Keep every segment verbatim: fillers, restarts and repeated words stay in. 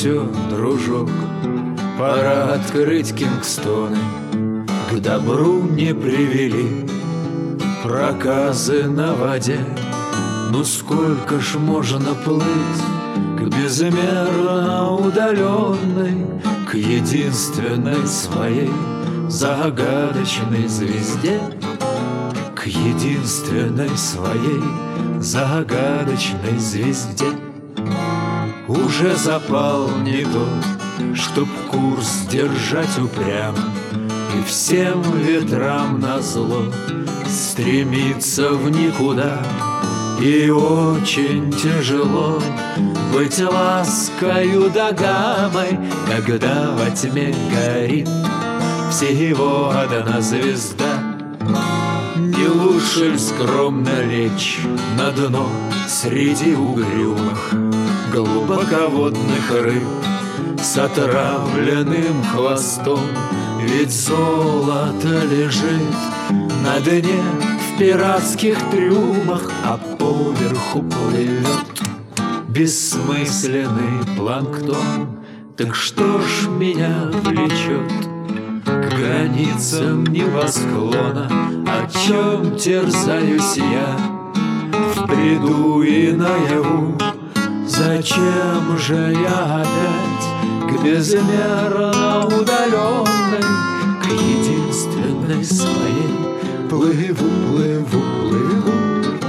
все, дружок, пора открыть Кингстоны. К добру не привели проказы на воде. Ну сколько ж можно плыть к безмерно удаленной, к единственной своей загадочной звезде, к единственной своей загадочной звезде. Уже запал не тот, чтоб курс держать упрямо и всем ветрам назло стремиться в никуда. И очень тяжело быть ласкою да гамой, когда во тьме горит всего одна звезда. Не лучше ли скромно лечь на дно среди угрюмых глубоководных рыб с отравленным хвостом? Ведь золото лежит на дне в пиратских трюмах, а поверху плывет бессмысленный планктон. Так что ж меня влечет к границам небосклона, о чем терзаюсь я в бреду и наяву? Зачем же я опять к безмерно удаленной, к единственной своей плыву, плыву, плыву,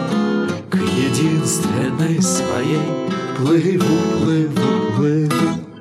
к единственной своей плыву, плыву, плыву?